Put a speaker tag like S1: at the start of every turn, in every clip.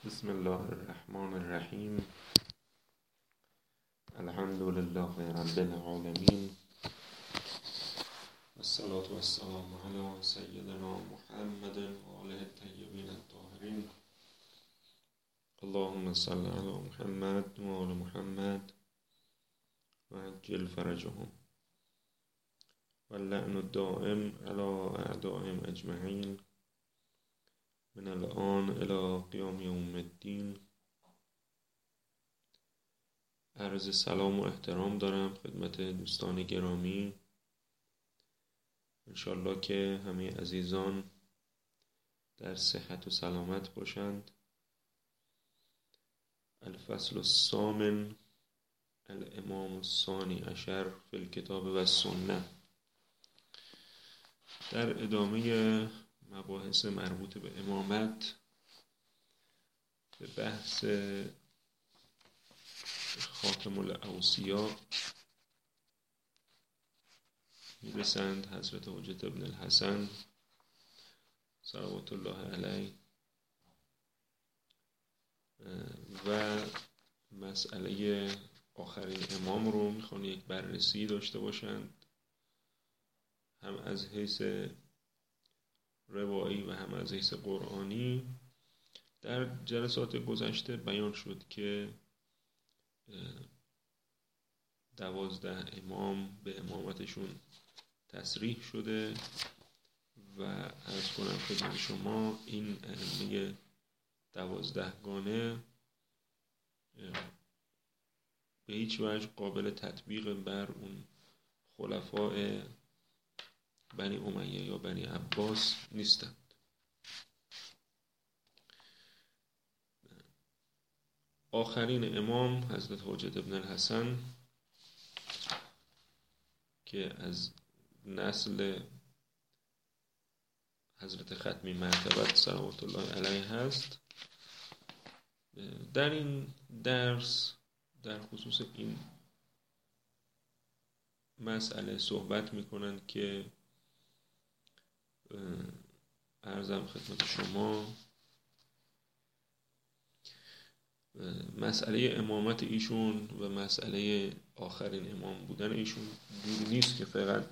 S1: بسم الله الرحمن الرحیم. الحمد لله رب العالمین، والصلاة والسلام علی سیدنا محمد و آله الطیبین الطاهرین. اللهم صل علی محمد و آل محمد و عجل فرجهم و اللعن الدائم علی اعدائهم اجمعین من الان الی قیام یوم الدین. عرض سلام و احترام دارم خدمت دوستان گرامی. انشالله که همه عزیزان در صحت و سلامت باشند. الفصل الثامن، الامام الثانی عشر فی الکتاب و السنه. در ادامه مباحث مربوط به امامت به بحث خاتم الاوصیا میرسند حضرت حجت ابن الحسن صلوات الله علیه و مسئله آخرین امام رو میخوان یک بررسی داشته باشند، هم از حیث روایی و هم از حیث قرآنی. در جلسات گذشته بیان شد که 12 امام به امامتشون تصریح شده و عرض کنم خدمت شما این ائمه 12گانه به هیچ وجه قابل تطبیق بر اون خلفاء بنی امیه یا بنی عباس نیستند. آخرین امام حضرت حجت ابن الحسن که از نسل حضرت ختمی مرتبت صلوات الله علیه هست، در این درس در خصوص این مسئله صحبت میکنند که عرضم خدمت شما مسئله امامت ایشون و مسئله آخرین امام بودن ایشون دور نیست که فقط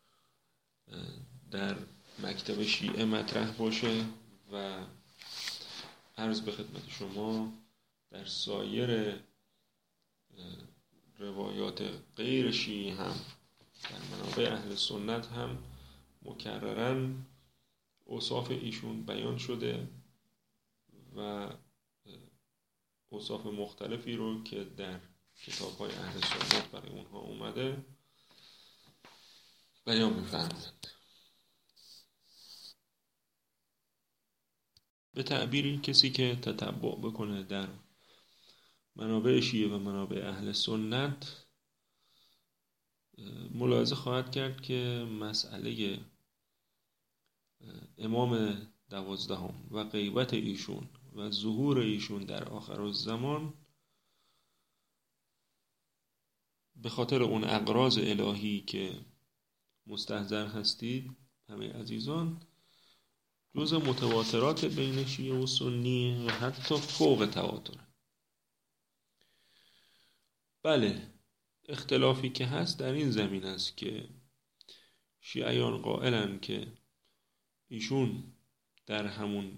S1: در مکتب شیعه مطرح باشه و عرض به خدمت شما در سایر روایات غیر شیعی هم در منابع اهل سنت هم مکرراً اوصاف ایشون بیان شده و اوصاف مختلفی رو که در کتاب‌های اهل سنت برای اونها اومده بیان می‌فرمایند. به تعبیری کسی که تتبع بکنه در منابع شیعه و منابع اهل سنت ملاحظه خواهد کرد که مسئله امام 12 و غیبت ایشون و ظهور ایشون در آخرالزمان به خاطر اون اغراض الهی که مستحضر هستید همه عزیزان، جزء متواترات بین شیعه و سنی و حتی فوق تواتر. بله، اختلافی که هست در این زمین است که شیعیان قائلن که ایشون در همون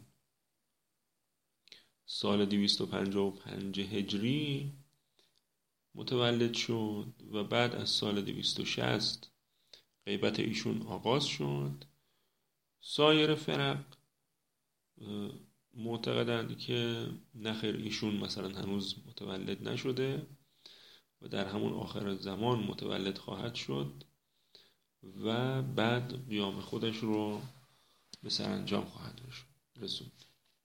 S1: سال 255 هجری متولد شد و بعد از سال 260 غیبت ایشون آغاز شد. سایر فرق معتقدند که نخیر، ایشون مثلا هنوز متولد نشده و در همون آخر زمان متولد خواهد شد و بعد قیام خودش رو به سرانجام خواهد رسوند.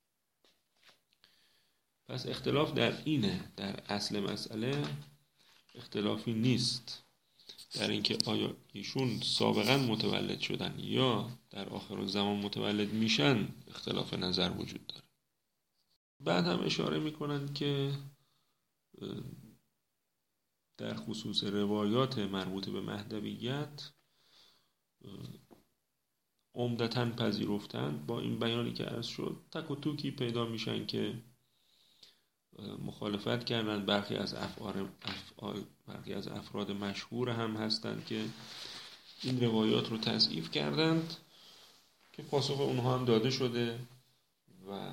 S1: پس اختلاف در اینه، در اصل مسئله اختلافی نیست در اینکه آیا ایشون سابقا متولد شدن یا در آخر زمان متولد میشن اختلاف نظر وجود داره. بعد هم اشاره میکنند که در خصوص روایات مربوط به مهدویت عمدتاً پذیرفتند با این بیانی که عرض شد. تک و توکی پیدا میشن که مخالفت کردند. برخی از افراد مشهور هم هستند که این روایات رو تضعیف کردند که پاسخ اونها هم داده شده و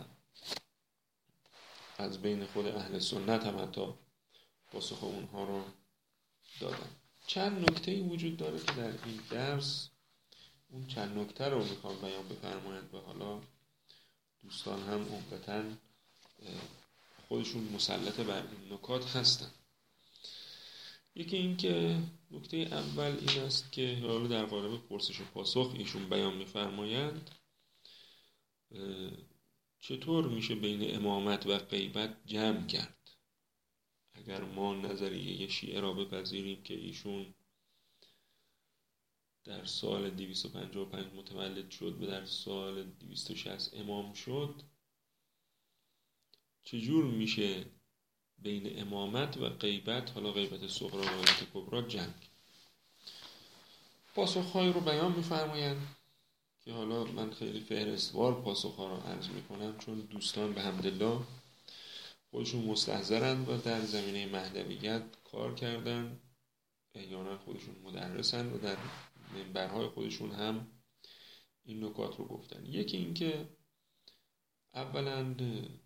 S1: از بین خود اهل سنت هم حتی پاسخ اونها رو دادن. چند نکته‌ای وجود داره که در این درس اون چند نکته رو میخوام بیان بفرمایند و حالا دوستان هم عمدتاً خودشون مسلط بر این نکات هستن. یکی این که نکته اول این است که حالا در قالب پرسش و پاسخ ایشون بیان میفرمایند چطور میشه بین امامت و غیبت جمع کرد. اگر ما نظریه شیعه را بپذیریم که ایشون در سال 255 متولد شد و در سال 260 امام شد، چجور میشه بین امامت و غیبت، حالا غیبت صغرا و غیبت کبرا، جمع؟ پاسخ‌هایی رو بیان می‌فرمایند که حالا من خیلی فهرستوار پاسخ‌ها رو عرض می‌کنم چون دوستان به حمدالله خودشون مستحضرند و در زمینه مهدویت کار کردن، احیانا خودشون مدرسن و در منبرهای خودشون هم این نکات رو گفتن. یکی این که اولا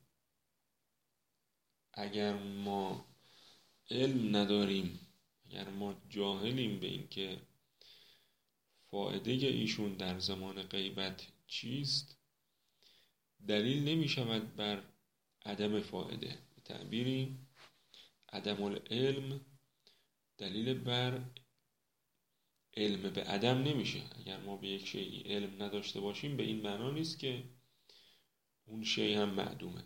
S1: اگر ما علم نداریم، اگر ما جاهلیم به این که فائده ایشون در زمان غیبت چیست، دلیل نمی شود بر عدم فائده. به تعبیری عدم العلم دلیل بر علم به عدم نمیشه. اگر ما به یک شیء علم نداشته باشیم به این معنا نیست که اون شیء هم معدومه.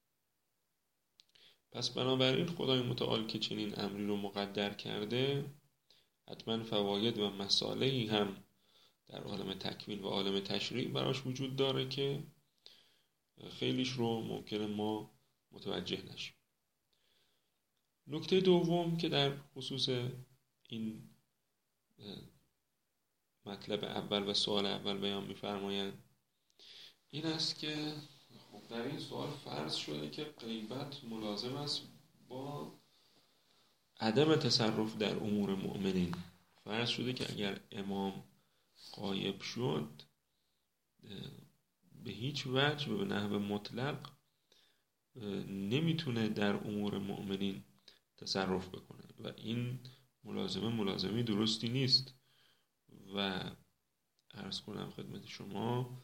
S1: پس بنابراین خدای متعال که چنین امری رو مقدر کرده، حتما فواید و مصالحی هم در عالم تکوین و عالم تشریع براش وجود داره که خیلیش رو ممکنه ما متوجه نشیم. نکته دوم که در خصوص این مطلب اول و سوال اول بیان می‌فرمایند این است که خب در این سوال فرض شده که غیبت ملازم است با عدم تصرف در امور مؤمنین. فرض شده که اگر امام غایب شد به هیچ وجه و به نحو مطلق نمیتونه در امور مؤمنین تصرف بکنه و این ملازمه درستی نیست. و عرض کنم خدمت شما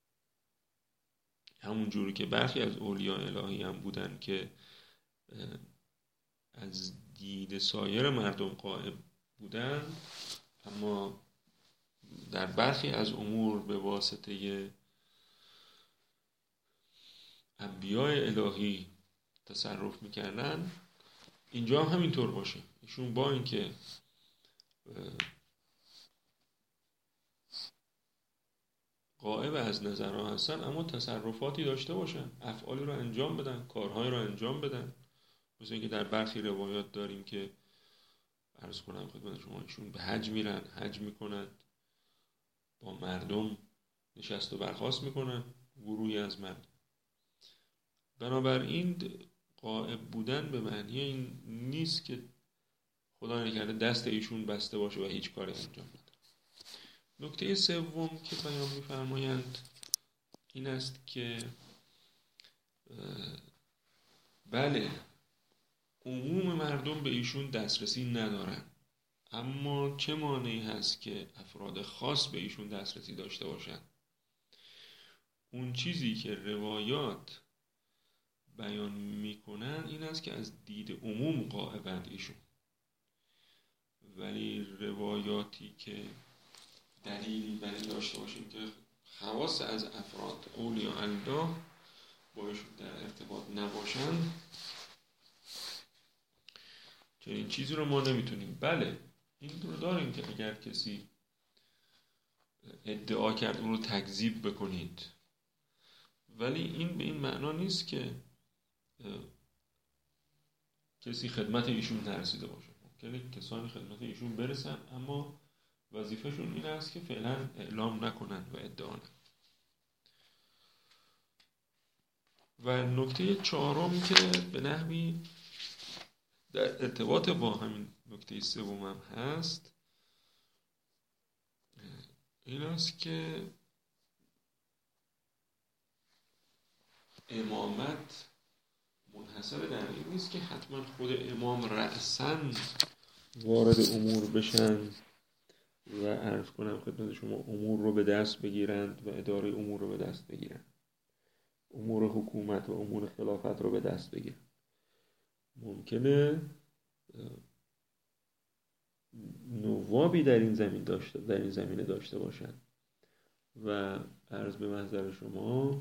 S1: همون جوری که برخی از اولیاء الهی هم بودن که از دید سایر مردم غائب بودن، اما در برخی از امور به واسطه انبیاء الهی تصرف میکردن، اینجا هم همینطور باشه. ایشون با اینکه غائب از نظرها هستن اما تصرفاتی داشته باشن، افعالی رو انجام بدن، کارهایی رو انجام بدن. مثل اینکه در برخی روایات داریم که عرض کنم خدمت شما ایشون به حج میرن، حج میکنن، با مردم نشست و برخاست میکنن، گروهی از مردم. بنابراین غائب بودن به معنی این نیست که خدا نکرده دست ایشون بسته باشه و هیچ کاری انجام نده. نکته سوم که بیان می‌فرمایند این است که بله عموم مردم به ایشون دسترسی ندارن، اما چه مانعی هست که افراد خاص به ایشون دسترسی داشته باشن؟ اون چیزی که روایات بیان میکنن این است که از دید عموم غائبند ایشون، ولی روایاتی که دلیلی بر این داشته باشیم که خواص از افراد اولیاء الله با ایشون در ارتباط نباشن، چنین چیزی رو ما نمیتونیم. بله این رو داریم که اگر کسی ادعا کرد اون رو تکذیب بکنید، ولی این به این معنا نیست که کسی خدمت ایشون نرسیده باشه. ممکنه کسانی خدمت ایشون برسن اما وظیفهشون این است که فعلا اعلام نکنن و ادعا نکنن. و نکته چهارم که به نحوی در ارتباط با همین نکته سوم هم هست این است که امامت منحصر در این نیست که حتما خود امام رأساً وارد امور بشن و عرض کنم خدمت شما امور رو به دست بگیرند و اداره امور رو به دست بگیرند، امور حکومت و امور خلافت رو به دست بگیرند. ممکنه نوابی در این زمینه داشته باشند و عرض به محضر شما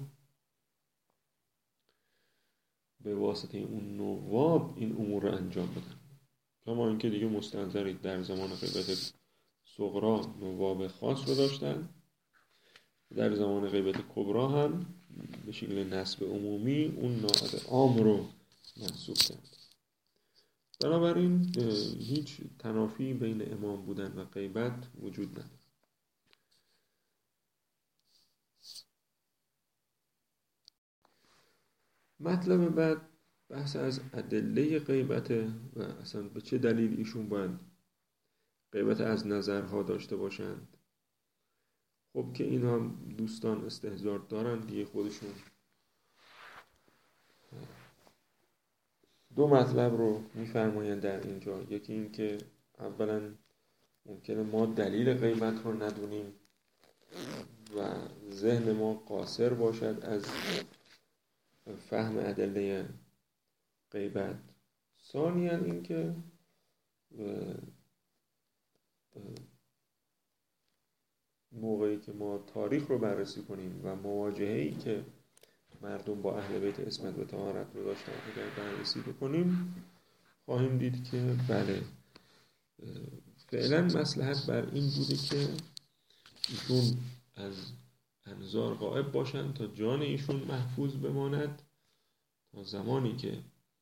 S1: به واسطه اون نواب این امور رو انجام بدن. کما اینکه دیگه مستنظرید در زمان غیبت صغرا نواب خاص رو داشتن، در زمان غیبت کبرا هم به شکل نسب عمومی اون نائب عام رو منصوب کرد. بنابراین هیچ تنافی بین امام بودن و غیبت وجود نداره. مطلب بعد بحث از ادله غیبته و اصلا به چه دلیل ایشون باید غیبت از نظرها داشته باشند. خب که این هم دوستان استحضار دارن دیگه خودشون دو مطلب رو میفرمایند در اینجا. یکی این که اولا ممکنه ما دلیل غیبت رو ندونیم و ذهن ما قاصر باشد از فهم ادله غیبت. ثانیاً این که موقعی که ما تاریخ رو بررسی کنیم و مواجهه‌ای که مردم با اهل بیت عصمت و طهارت رو داشتن اگر بررسی بکنیم خواهیم دید که بله فعلا مصلحت بر این بوده که ایشون از انظار غائب باشند تا جان ایشون محفوظ بماند، تا زمانی که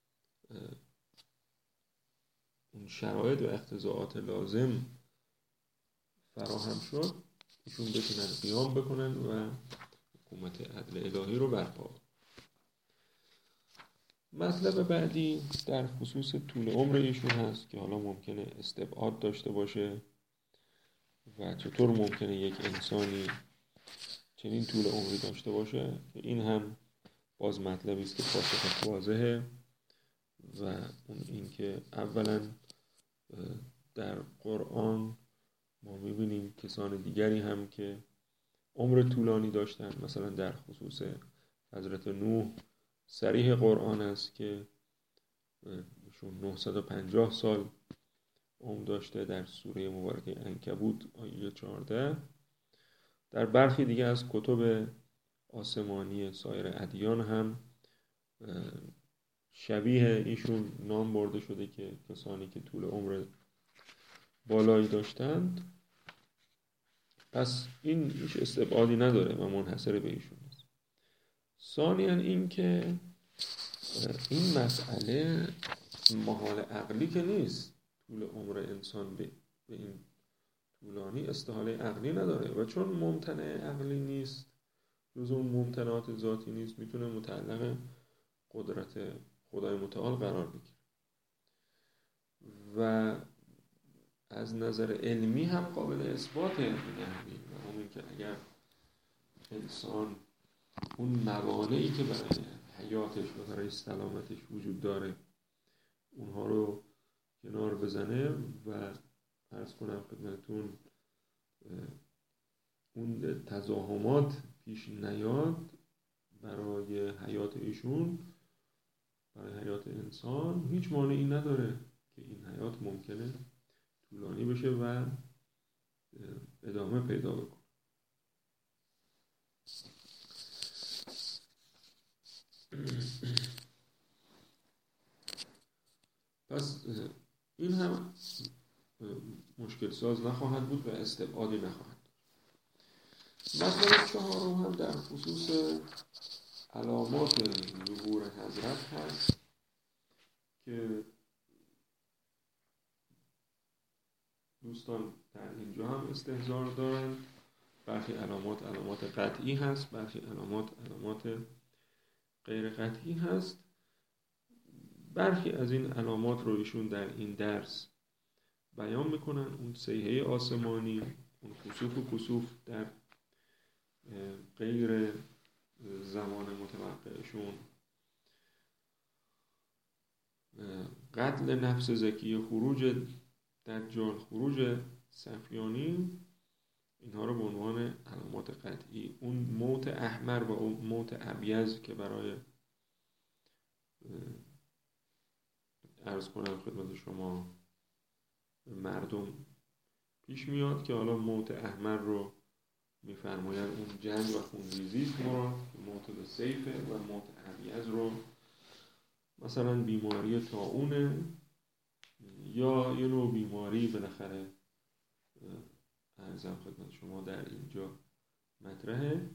S1: اون شرایط و اقتضاعات لازم فراهم شد ایشون بتونن قیام بکنن و حکومت عدل الهی رو برپا. مطلب بعدی در خصوص طول عمر ایشون هست که حالا ممکنه استبعاد داشته باشه و چطور ممکنه یک انسانی چنین طول عمری داشته باشه. این هم باز مطلبی است که پاسخش واضحه و اون این که اولا در قرآن ما می‌بینیم کسان دیگری هم که عمر طولانی داشتن، مثلا در خصوص حضرت نوح صریح قرآن است که ایشون 950 سال عمر داشته در سوره مبارکه عنکبوت آیه 14. در برخی دیگه از کتب آسمانی سایر ادیان هم شبیه ایشون نام برده شده که کسانی که طول عمر بالایی داشتند. پس این هیچ استبعادی نداره و منحصر به ایشون است. ثانیاً این که این مسئله محال عقلی که نیست، طول عمر انسان به این طولانی استحاله عقلی نداره و چون ممتنع عقلی نیست جز اون ممتنعات ذاتی نیست میتونه متعلق قدرت خدای متعال قرار بگیره و از نظر علمی هم قابل اثباته به نحوی و همین که اگر انسان اون موانعی که برای حیاتش و برای سلامتش وجود داره اونها رو کنار بزنه و عرض کنم خدمتتون اون تزاحمات پیش نیاد برای حیات ایشون، برای حیات انسان، هیچ مانعی نداره که این حیات ممکنه طولانی بشه و ادامه پیدا بکنه. پس این هم مشکل ساز نخواهد بود و استبعادی نخواهد. مطلب چهارم هم در خصوص علامات ظهور حضرت هست که دوستان در اینجا هم استحضار دارن. برخی علامات قطعی هست، برخی علامات غیر قطعی هست. برخی از این علامات رو ایشون در این درس بیان میکنن. اون سیحه آسمانی، اون خسوف و کسوف در غیر زمان متوقعشون، قتل نفس زکی، خروج دجال، خروج صفیانی، اینها رو به عنوان علامات قطعی. اون موت احمر و اون موت ابیض که برای عرض کنم خدمت شما مردم پیش میاد که حالا موت احمر رو میفرماید اون جنگ و خونریزی است مراد، موت به سیفه، و موت ابیض رو مثلا بیماری طاعونه یا یه نوع بیماری بالاخره عرضم خدمت شما در اینجا مطرحه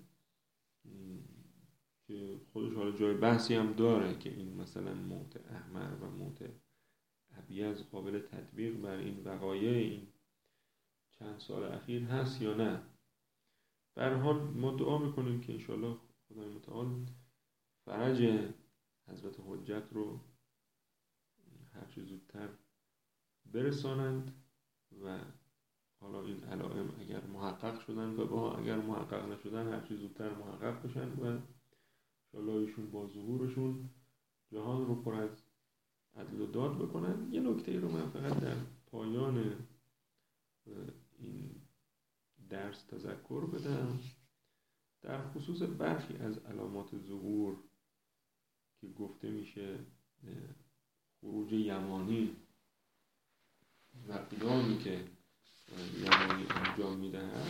S1: که خودش حالا جای بحثی هم داره که این مثلا موت احمر و موت ابیض قابل تطبیق بر این وقایع این چند سال اخیر هست یا نه. به هر حال ما دعا میکنیم که انشالله خدای متعال فرج حضرت حجت رو هر چه زودتر برسانند و حالا این علائم اگر محقق شدن و اگر محقق نشدن هر چه زودتر محقق بشن و انشالله ایشون با ظهورشون جهان رو پر از عدل و داد بکنن. یه نکته رو من فقط در پایان این درس تذکر بدم در خصوص برخی از علامات ظهور که گفته میشه خروج یمانی و قیامی که یمانی انجام میدهد.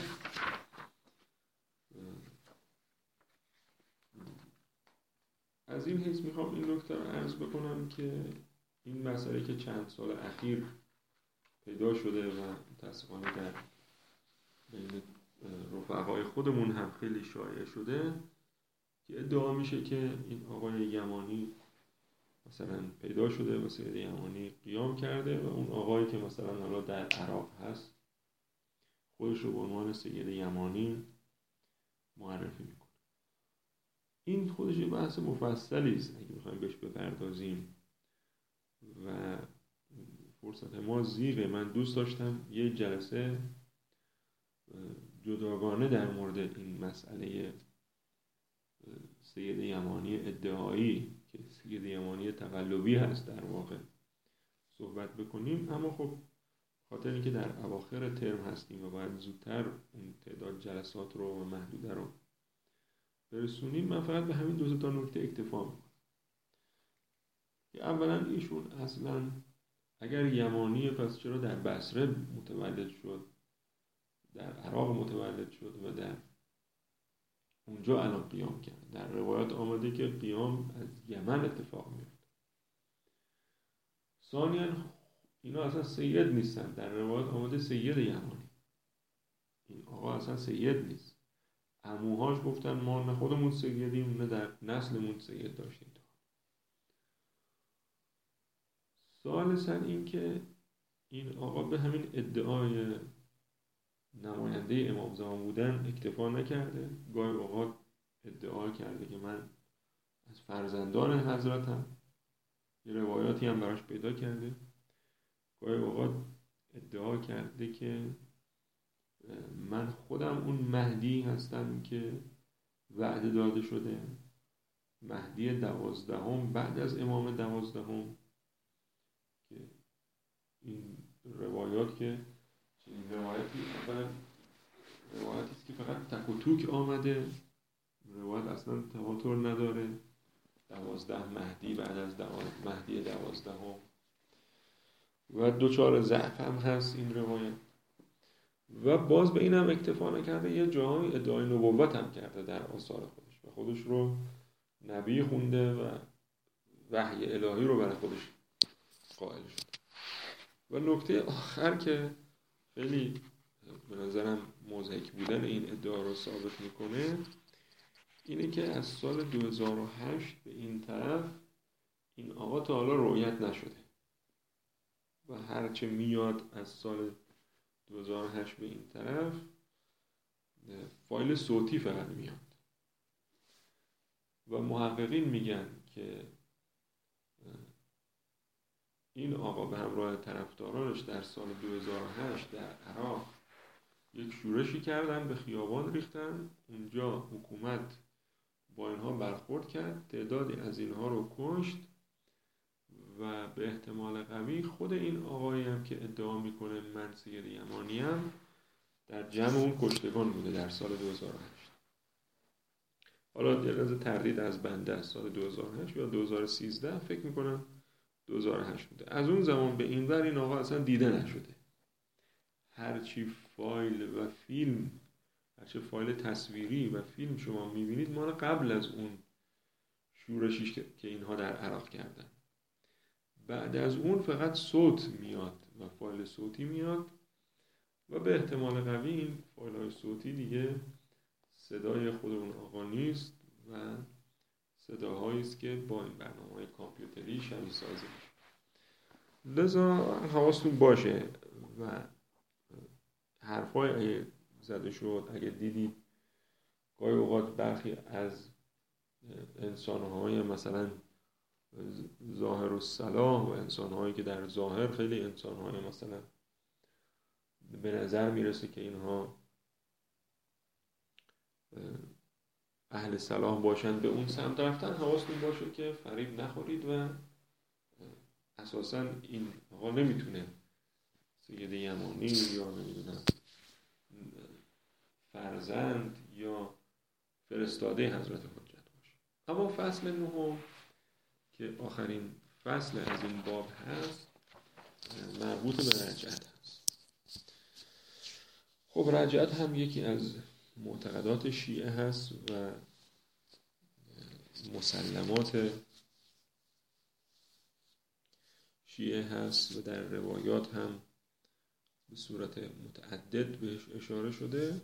S1: از این حیث میخوام این نکته رو عرض بکنم که این مسئله که چند سال اخیر پیدا شده و متاسفانه در بین رفقای خودمون هم خیلی شایع شده که ادعا میشه که این آقای یمانی مثلا پیدا شده و سید یمانی قیام کرده و اون آقایی که مثلا حالا در عراق هست خودش رو به عنوان سید یمانی معرفی میکنه. این خودش یه بحث مفصلی است اگه بخوایم بهش بپردازیم و فرصت ما زیغه. من دوست داشتم یه جلسه جداگانه در مورد این مسئله سید یمانی ادعایی که سید یمانی تقلبی هست در واقع صحبت بکنیم، اما خب خاطر اینکه در اواخر ترم هستیم و باید زودتر اون تعداد جلسات رو و محدوده رو برسونیم، من فقط به همین دو تا نکته اکتفا میکنم که اولا ایشون اصلا اگر یمانی پس چرا در بصره متولد شد، در عراق متولد شد و در اونجا الان قیام کرد؟ در روایات آمده که قیام از یمن اتفاق میفته. ثانیاً اینا اصلا سید نیستن، در روایات آمده سید یمانی. این آقا اصلا سید نیست. عموهاش گفتن ما نه خودمون سیدیم نه در نسلمون سید داشتیم. ثالثاً این که این آقا به همین ادعای نماینده امام زمان بودن اکتفا نکرده، گاهی اوقات ادعا کرده که من از فرزندان حضرتم، یه روایاتی هم براش پیدا کرده. گاهی اوقات ادعا کرده که من خودم اون مهدی هستم که وعده داده شده، مهدی 12 بعد از امام 12. که این روایات که این روایتی است که فقط تک و توک آمده، روایت اصلا تواتر نداره. 12 مهدی بعد از مهدی 12 و دوچار ضعف هم هست این روایت. و باز به این هم اکتفا نکرده، یه جایی ادعای نبوت هم کرده در آثار خودش و خودش رو نبی خونده و وحی الهی رو برای خودش قائل شد. و نکته آخر که خیلی به نظرم مضحک بودن این ادعا رو ثابت میکنه اینه که از سال 2008 به این طرف این آقا تا حالا رؤیت نشده و هرچه میاد از سال 2008 به این طرف فایل صوتی فقط میاد و محققین میگن که این آقا به همراه طرفدارانش در سال 2008 در عراق یک شورشی کردن، به خیابان ریختن، اونجا حکومت با اینها برخورد کرد، تعدادی از اینها رو کشت و به احتمال قوی خود این آقایی هم که ادعا میکنه من سید یمانی ام در جمع اون کشتگان بوده در سال 2008. حالا یه لحظه تردید از بنده از سال 2008 یا 2013 فکر میکنم 2008 بوده. از اون زمان به این ور این آقا اصلا دیده نشده. هرچی فایل و فیلم، هرچی فایل تصویری و فیلم شما میبینید مال قبل از اون شورشی که اینها در عراق کردن. بعد از اون فقط صوت میاد و فایل صوتی میاد و به احتمال قوی این فایل های صوتی دیگه صدای خود اون آقا نیست و صداهایی است که با این برنامه‌های کامپیوتری شبیه سازی میشه. لذا حواستون باشه و حرفای اگه زده شد، اگه دیدید گاهی اوقات برخی از انسان‌های مثلا ظاهر الصلاح و انسان‌هایی که در ظاهر خیلی انسان‌های مثلا به نظر میرسه که اینها اهل صلاح باشن به اون سمت رفتن، حواستون باشه که فریب نخورید و اساساً این آقا نمیتونه سید یمانی یا نمیدونم فرزند یا فرستاده حضرت حجت باشه. اما فصل نهم که آخرین فصل از این باب هست مربوط به رجعت هست. خب رجعت هم یکی از معتقدات شیعه هست و مسلمات شیعه هست و در روایات هم به صورت متعدد بهش اشاره شده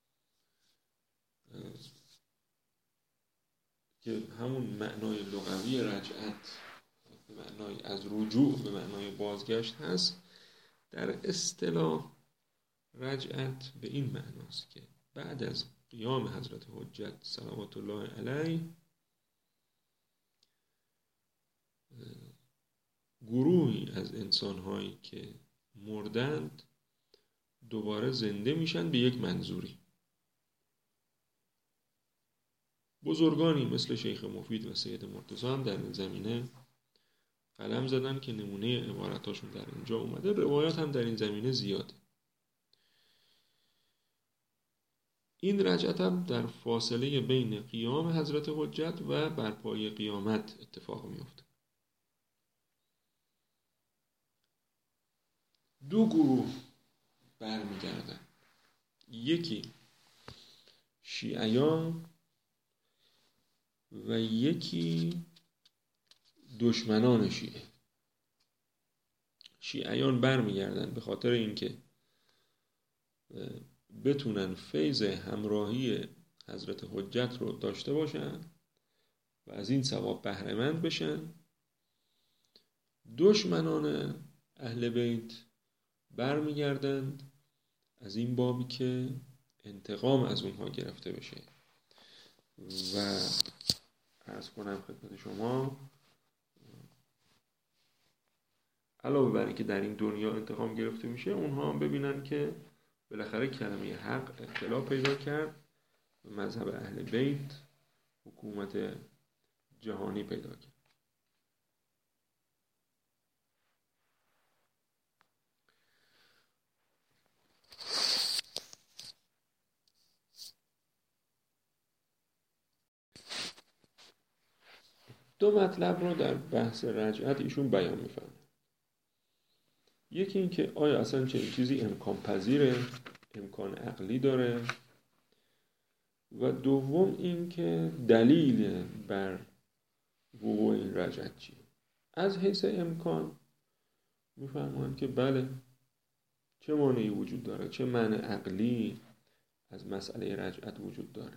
S1: که همون معنای لغوی رجعت به معنای از رجوع به معنای بازگشت هست. در اصطلاح رجعت به این معناست که بعد از قیام حضرت حجت صلوات الله علیه گروهی از انسان‌هایی که مردند دوباره زنده میشن به یک منظوری. بزرگانی مثل شیخ مفید و سید مرتضی هم در این زمینه قلم زدن که نمونه عبارتاشون در اینجا اومده. روایات هم در این زمینه زیاده. این رجعت هم در فاصله بین قیام حضرت حجت و برپای قیامت اتفاق میفته. دو گروه برمیگردن، یکی شیعیان و یکی دشمنان شیعه. شیعیان برمیگردن به خاطر اینکه بتونن فیض همراهی حضرت حجت رو داشته باشن و از این ثواب بهره مند بشن. دشمنان اهل بیت برمیگردند از این بابی که انتقام از اونها گرفته بشه و عرض کنم خدمت شما علاوه بر اینکه در این دنیا انتقام گرفته میشه، اونها هم ببینن که بالاخره کلمه حق اطلاع پیدا کرد و مذهب اهل بیت حکومت جهانی پیدا کرد. دو مطلب رو در بحث رجعت ایشون بیان می‌فرمایند. یکی این که آیا اصلا چنین چیزی امکان پذیره، امکان عقلی داره، و دوم این که دلیل بر وقوع این رجعت چیه. از حیث امکان می‌فرمایند که بله، چه مانعی وجود داره، چه مانع عقلی از مسئله رجعت وجود داره.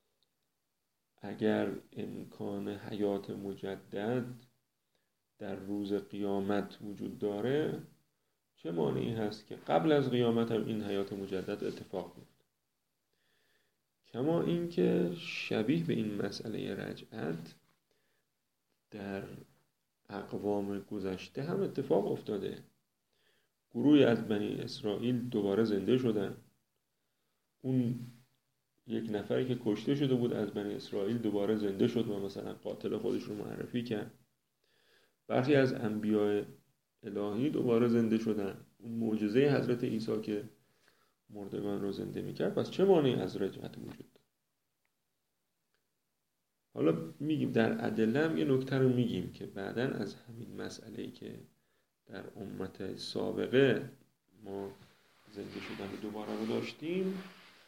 S1: اگر امکان حیات مجدد در روز قیامت وجود داره، چه مانعی هست که قبل از قیامت هم این حیات مجدد اتفاق بیفته؟ کما اینکه شبیه به این مسئله رجعت در اقوام گذشته هم اتفاق افتاده. گروهی از بنی اسرائیل دوباره زنده شدن. اون یک نفری که کشته شده بود از بنی اسرائیل دوباره زنده شد و مثلا قاتل خودش رو معرفی کرد. برخی از انبیاء الهی دوباره زنده شدن. اون معجزه حضرت عیسی که مردگان رو زنده میکرد. پس چه مانعی از رجعت وجود داره؟ حالا میگیم در ادله هم یه نکته رو میگیم که بعداً از همین مسئله‌ای که در امت سابقه ما زنده شدن دوباره رو داشتیم،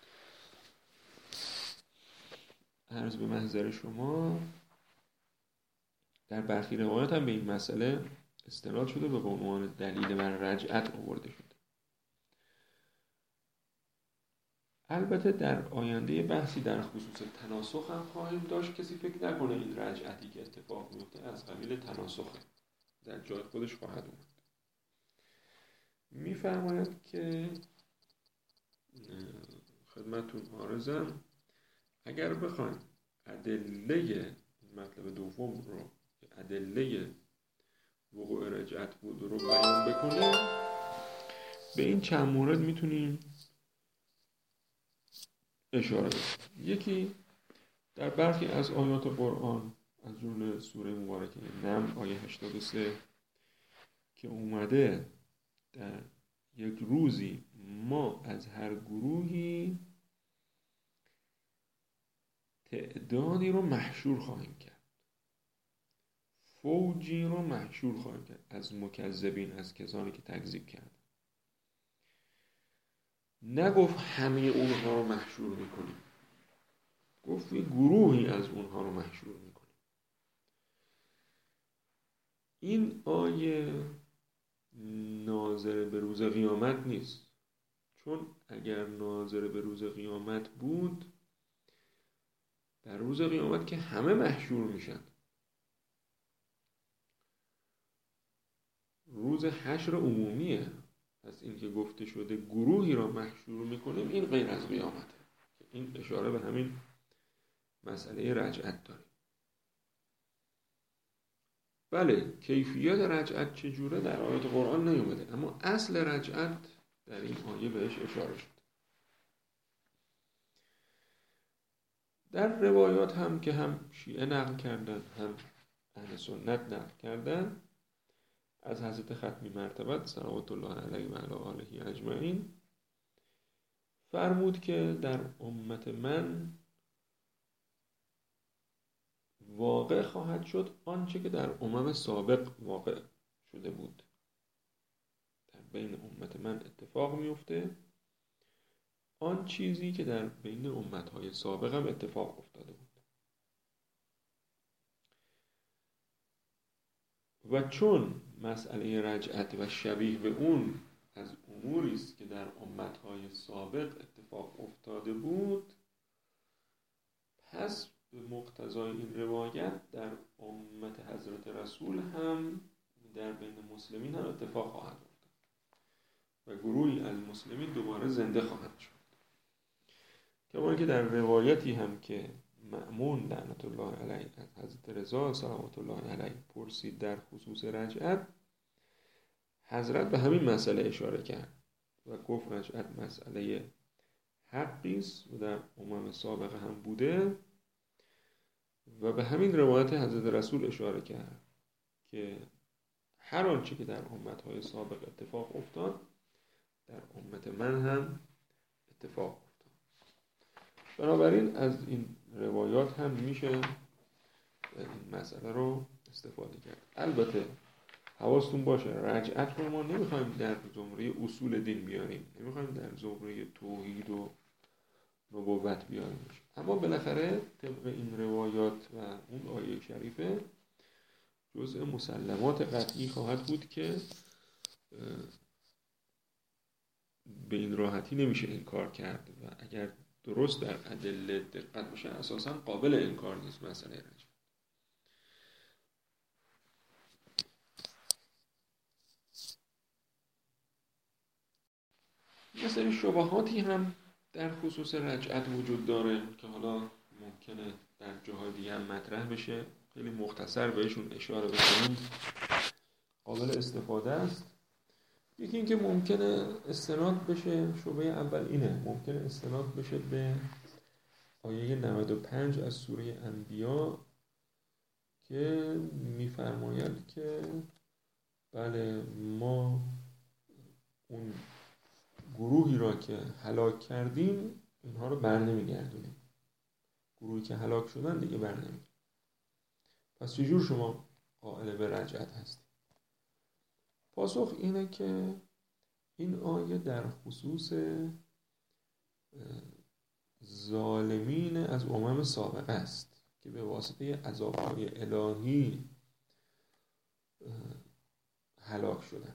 S1: عرض به محضر شما در برخی روایات هم به این مسئله استناد شده و به عنوان دلیل بر رجعت آورده شده. البته در آینده بحثی در خصوص تناسخ هم خواهیم داشت. کسی فکر نکنه این رجعتی که اتفاق میفته از قبیل تناسخه، در جای خودش خواهد اومد. میفرماید که خدمتون عارضم اگر بخوایم ادله مطلب دوم رو، ادله وقوع رجعت بود رو بیان بکنیم، به این چند مورد میتونیم اشاره کنیم. یکی در برخی از آیات قرآن از جمله سوره مبارکه نمل آیه 83 که اومده در یک روزی ما از هر گروهی تعدادی رو محشور خواهیم کرد، فوجی رو محشور خواهیم کرد از مکذبین، از کسانی که تکذیب کرد. نگفت همه اونها رو محشور میکنیم، گفت یه گروهی از اونها رو محشور میکنیم. این آیه ناظر به روز قیامت نیست، چون اگر ناظر به روز قیامت بود در روز قیامت که همه محشور میشن. روز حشر عمومیه. پس این که گفته شده گروهی را محشور میکنیم این غیر از قیامته. این اشاره به همین مسئله رجعت داره. بله کیفیت رجعت چجوره در آیات قرآن نیومده، اما اصل رجعت در این آیه بهش اشاره شد. در روایات هم که هم شیعه نقل کردن هم اهل سنت نقل کردن از حضرت ختمی مرتبت صلوات الله علیه و علی آله اجمعین فرمود که در امت من واقع خواهد شد آنچه که در امم سابق واقع شده بود. در بین امت من اتفاق میفته آن چیزی که در بین امتهای سابق هم اتفاق افتاده بود. و چون مسئله رجعت و شبیه به اون از اموری است که در امتهای سابق اتفاق افتاده بود، پس به مقتضای این روایت در امت حضرت رسول هم در بین مسلمین هم اتفاق خواهد افتاد و گروهی از مسلمین دوباره زنده خواهند شد. کما که در روایتی هم که مأمون لعنت الله علیه از حضرت رضا صلوات الله علیه پرسید در خصوص رجعت، حضرت به همین مسئله اشاره کرد و گفت رجعت مسئله حقی است و در امم سابقه هم بوده و به همین روایت حضرت رسول اشاره کرد که هر آنچه که در امتهای سابق اتفاق افتاد در امت من هم اتفاق افتاد. بنابراین از این روایات هم میشه این مسئله رو استفاده کرد. البته حواستون باشه رجعت رو ما نمیخوایم در زمره اصول دین بیاریم، نمیخوایم در زمره توحید و نبوت بیاریمش، اما بالاخره طبق این روایات و اون آیه شریفه جزء مسلمات قطعی خواهد بود که به این راحتی نمیشه انکار کرد و اگر درست در ادله دقت بشه اساساً قابل انکار نیست مسئله رجعت. یه سری شبهاتی هم در خصوص رجعت وجود داره که حالا ممکنه در جاهای دیگه هم مطرح بشه، خیلی مختصر بهشون اشاره بکنیم قابل استفاده است. یکی این که ممکنه استناد بشه، شبهه اول اینه، ممکنه استناد بشه به آیه 95 از سوره انبیا که می‌فرماید که بله ما اون گروهی را که هلاک کردیم اینها رو برنمیگردونیم، گروهی که هلاک شدن دیگه برنمیگردونیم. پس چجور شما قائل به رجعت هستید؟ پاسخ اینه که این آیه در خصوص ظالمین از امم سابقه است که به واسطه عذاب‌های الهی هلاک شدن،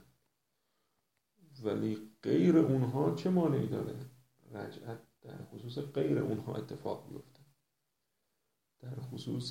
S1: ولی غیر اونها چه مانعی داره رجعت در خصوص غیر اونها اتفاق بیفته؟ در خصوص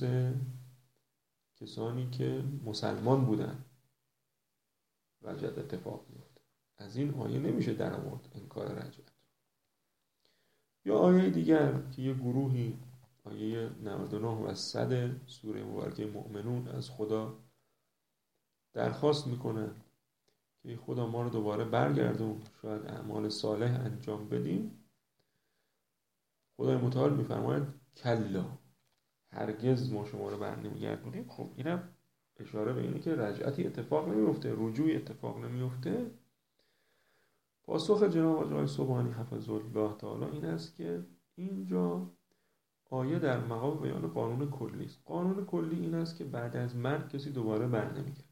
S1: کسانی که مسلمان بودن رجعت اتفاق بیفته. از این آیه نمیشه در آورد انکار رجعت. یا آیه دیگر که یه گروهی، آیه 99 و 100 سوره مبارکه مؤمنون، از خدا درخواست میکنن که خدا ما رو دوباره برگردون شاید اعمال صالح انجام بدیم. خدای متعال میفرماید کلا، هرگز ما شما رو برنمیگردونیم. خب اینم اشاره به اینه که رجعتی اتفاق نمیفته، رجوعی اتفاق نمیفته. پاسخ جناب آقای سبحانی حفظه الله تعالی این است که اینجا آیه در مقام بیان قانون کلی است. قانون کلی این است که بعد از مرگ کسی دوباره برنمیگرده.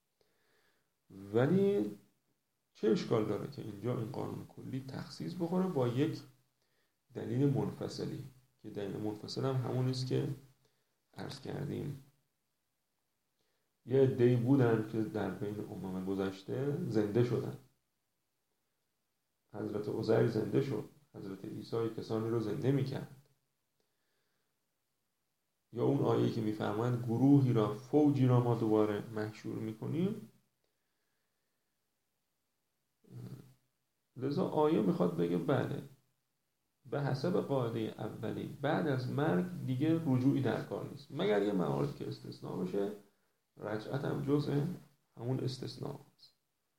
S1: ولی چه اشکال داره که اینجا این قانون کلی تخصیص بخوره با یک دلیل منفصلی، که دلیل منفصل هم همون است که عرض کردیم. یه عده‌ای بودن که در بین امم گذشته زنده شدن. حضرت عزیر زنده شد، حضرت عیسی کسانی رو زنده میکرد. یا اون آیه که میفرماید گروهی را، فوجی را ما دوباره محشور میکنیم. لذا آیه میخواد بگه بله به حسب قاعده اولی بعد از مرگ دیگه رجوعی در کار نیست، مگر یه موارد که استثناء بشه. رجعت هم جزء همون استثناء است.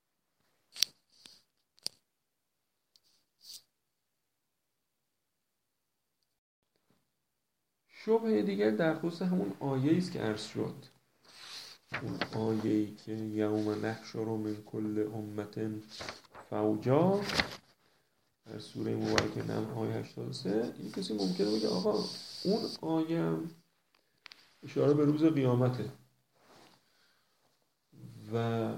S1: شبهه دیگر در خصوص همون آیه است که عرض شد، اون آیه‌ای که یوم نحشر من کل امت فوجا در سوره مبارکه نم آیه 83. این کسی ممکنه بگه آقا اون آیه اشاره به روز قیامته و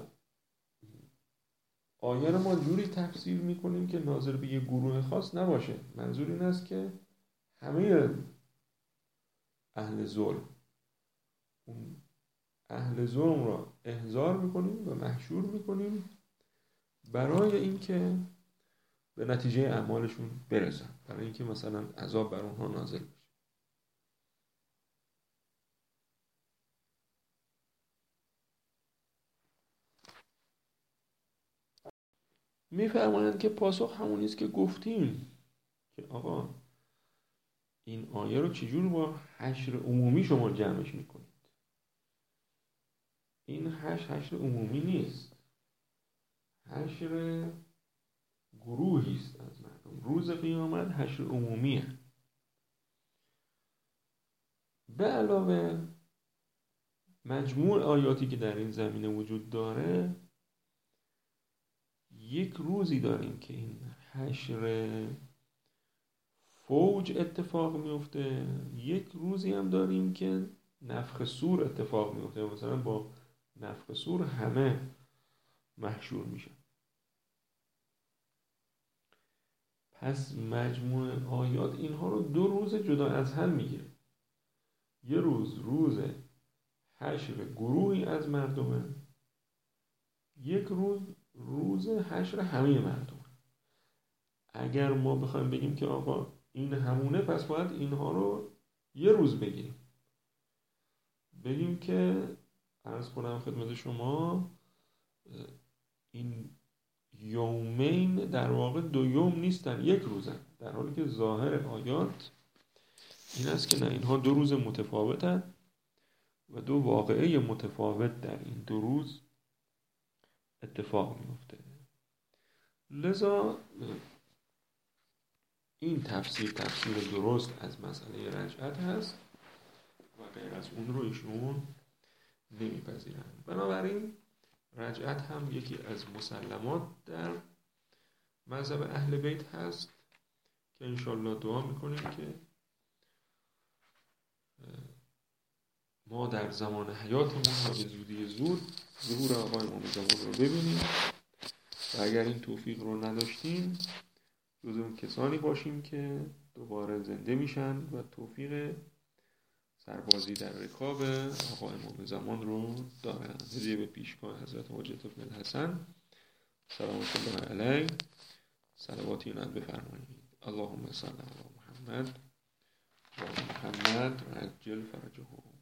S1: آیه رو ما جوری تفسیر میکنیم که ناظر به یه گروه خاص نباشه. منظور این است که همه اهل ظلم، اون اهل ظلم را احضار میکنیم و محشور میکنیم برای اینکه به نتیجه اعمالشون برسن، برای اینکه مثلا عذاب بر اونها نازل بشه. میفرمایند که پاسخ همونی است که گفتیم که آقا این آیه رو چجور با حشر عمومی شما جمعش میکنید؟ این حشر عمومی نیست، حشر گروهی است از مردم. روز قیامت حشر عمومیه. به علاوه مجموع آیاتی که در این زمینه وجود داره، یک روزی داریم که این حشر فوج اتفاق میفته، یک روزی هم داریم که نفخ صور اتفاق میفته. مثلا با نفخ صور همه محشور میشن. پس مجموع آیات اینها رو دو روز جدا از هم میگیره. یه روز حشر گروهی از مردمه، یک روز حشر همه مردم. اگر ما بخوایم بگیم که آقا این همونه، پس باید اینها رو یه روز بگیریم، بگیم که عرض کنم خدمت شما این یومین در واقع 2 یوم نیستن، 1 روزن، در حالی که ظاهر آیات این است که نه، اینها 2 روز متفاوتن و 2 واقعه متفاوت در این 2 روز اتفاق میفته. لذا این تفسیر درست از مسئله رجعت هست و غیر از اون رو ایشون نمیپذیرن. بنابراین رجعت هم یکی از مسلمات در مذهب اهل بیت هست که انشالله دعا میکنیم که ما در زمان حیاتمون و به زودی زود ظهور آقای امام زمان رو ببینیم و اگر این توفیق رو نداشتیم جز اون کسانی باشیم که دوباره زنده میشن و توفیق سربازی در رکاب آقا امام زمان رو دارن. هدیه به پیشگاه حضرت حجت بن الحسن سلامت الله علیه صلواتی عنایت بفرمایید. اللهم صل علی محمد و محمد عجل فرجه.